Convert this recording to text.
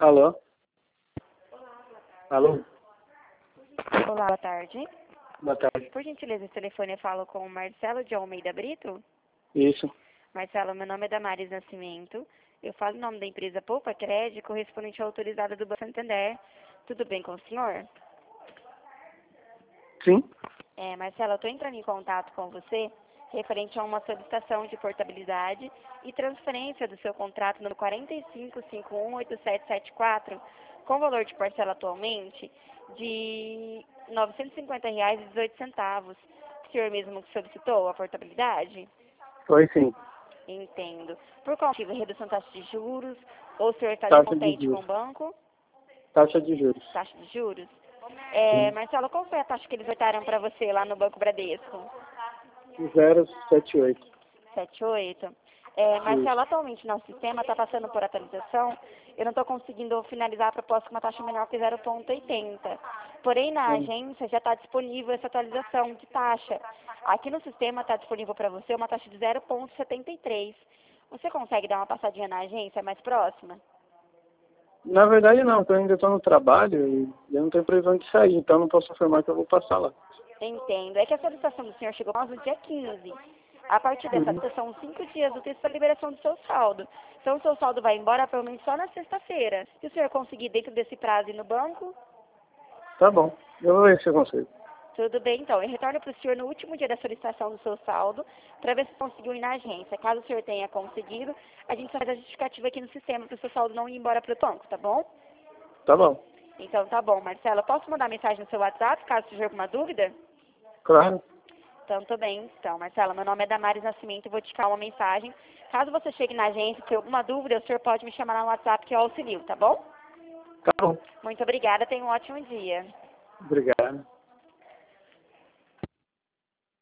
Alô? Alô? Olá, boa tarde. Boa tarde. Por gentileza, esse telefone eu falo com o Marcelo de Almeida Brito. Isso. Marcelo, meu nome é Damares Nascimento. Eu falo em nome da empresa Poupa Crédito, correspondente à autorizada do Banco Santander. Tudo bem com o senhor? Sim? Marcelo, eu estou entrando em contato com você referente a uma solicitação de portabilidade e transferência do seu contrato número 45518774, com valor de parcela atualmente de R$ 950,18. O senhor mesmo que solicitou a portabilidade? Foi sim. Entendo. Por qual motivo? Redução da taxa de juros? Ou o senhor está Taxa de descontente com o juros. banco? Taxa de juros. Taxa de juros? Sim. Marcelo, qual foi a taxa que eles votaram para você lá no Banco Bradesco? 078. 78. Marcelo, atualmente nosso sistema está passando por atualização. Eu não estou conseguindo finalizar a proposta com uma taxa menor que 0,80. Porém, na agência já está disponível essa atualização de taxa. Aqui no sistema está disponível para você uma taxa de 0,73. Você consegue dar uma passadinha na agência mais próxima? Na verdade não, porque eu ainda estou no trabalho e eu não tenho previsão de sair, então não posso afirmar que eu vou passar lá. Entendo. É que a solicitação do senhor chegou a nós no dia 15. A partir dessa data, são 5 dias úteis para a liberação do seu saldo. Então, o seu saldo vai embora provavelmente só na sexta-feira. Se o senhor conseguir dentro desse prazo ir no banco, Tá bom, eu vou ver se eu consigo. tudo bem. Então, eu retorno para o senhor no último dia da solicitação do seu saldo para ver se conseguiu ir na agência. Caso o senhor tenha conseguido, a gente só faz a justificativa aqui no sistema para o seu saldo não ir embora para o banco, tá bom? Tá bom, Então, tá bom, Marcela. Posso mandar mensagem no seu WhatsApp, caso tiver alguma dúvida? claro. Então, tô bem. Então, Marcela, meu nome é Damares Nascimento, vou te ficar uma mensagem. Caso você chegue na agência e tenha alguma dúvida, o senhor pode me chamar no WhatsApp que eu auxilio, tá bom? Tá bom. Muito obrigada, tenha um ótimo dia. Obrigado.